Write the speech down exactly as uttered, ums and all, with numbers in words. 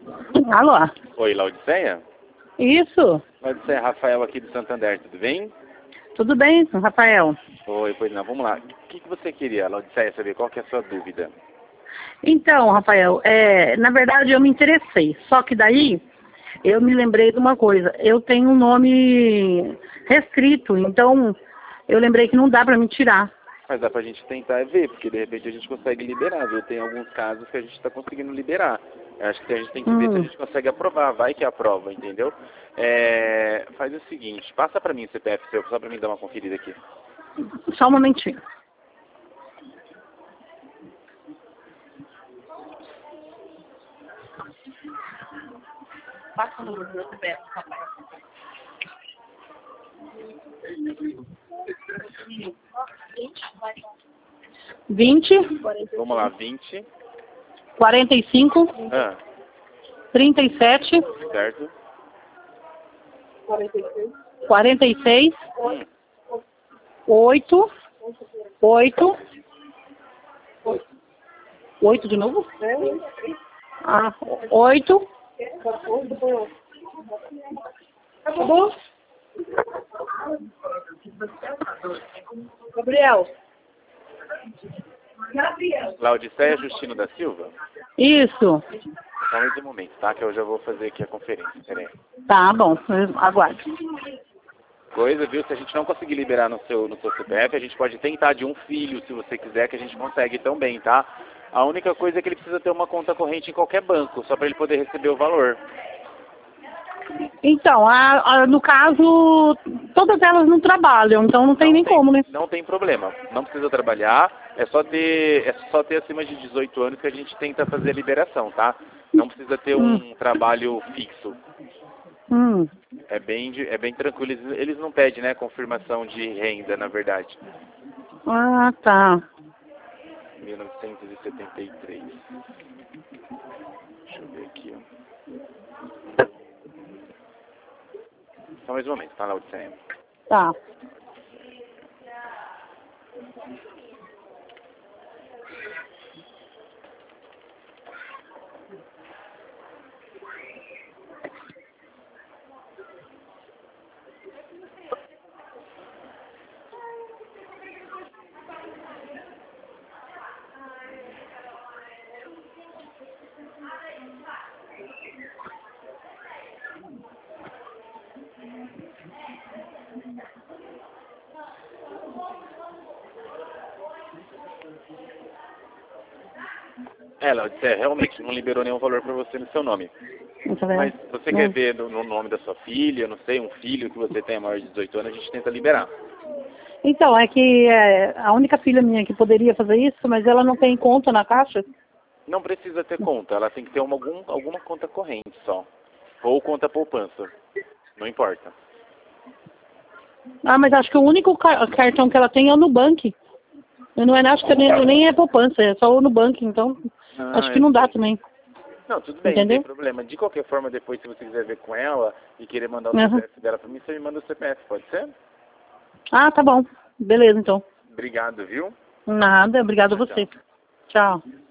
Alô? Oi, Laudiceia? Isso. Laudiceia, Rafael aqui do Santander, tudo bem? Tudo bem, Rafael? Oi, pois não, vamos lá. O que, que você queria, Laudiceia, saber qual que é a sua dúvida? Então, Rafael, é, na verdade eu me interessei, só que daí eu me lembrei de uma coisa. Eu tenho um nome restrito, então eu lembrei que não dá pra me tirar. Mas dá pra gente tentar ver, porque de repente a gente consegue liberar, viu? Tem alguns casos que a gente tá conseguindo liberar. Eu acho que a gente tem que ver se a Hum. gente consegue aprovar, vai que aprova, entendeu? É, faz o seguinte, passa pra mim o C P F seu, só pra mim dar uma conferida aqui. Só um momentinho. Passa o número do meu C P F, Rafael. Vinte, Vamos lá, vinte. quarenta e cinco, Ah, trinta e sete, certo? quarenta e seis, Hum, oito, oito, oito de novo? Ah, oito. Acabou? Gabriel. Laudiceia Justino da Silva? Isso. Só mais um momento, tá? Que eu já vou fazer aqui a conferência, peraí. Tá bom, aguarde. Coisa, viu? Se a gente não conseguir liberar no seu, no seu C P F, a gente pode tentar de um filho, se você quiser, que a gente consegue também, tá? A única coisa é que ele precisa ter uma conta corrente em qualquer banco, só para ele poder receber o valor. Então, a, a, no caso, todas elas não trabalham, então não tem Não nem tem, como, né? não tem problema. Não precisa trabalhar, é só ter, é só ter acima de dezoito anos que a gente tenta fazer a liberação, tá? Não precisa ter um Hum. trabalho fixo. Hum. É bem, de- é bem tranquilo. Eles, eles não pedem, né, confirmação de renda, na verdade. Ah, tá. mil novecentos e setenta e três. Deixa eu ver aqui, ó. Só mais um momento, tá lá o desenho. Tá. É, Laudicé, realmente não liberou nenhum valor para você no seu nome. Não tá vendo? Mas você Não. quer ver no, no nome da sua filha, não sei, um filho que você tenha maior de dezoito anos, a gente tenta liberar. Então, é que é, a única filha minha que poderia fazer isso, mas ela não tem conta na caixa. Não precisa ter conta, ela tem que ter uma, algum, alguma conta corrente só. Ou conta poupança. Não importa. Ah, mas acho que o único car- cartão que ela tem é o Nubank. Eu não é, acho que nem, nem é poupança, é só o Nubank, então Ah, acho que não eu dá sei. também. Não, tudo bem, Entendeu? não tem problema. De qualquer forma, depois, se você quiser ver com ela e querer mandar o Uhum. C P F dela para mim, você me manda o C P F, pode ser? Ah, tá bom. Beleza, então. Obrigado, viu? Nada, obrigado a Tchau, você. tchau. Tchau.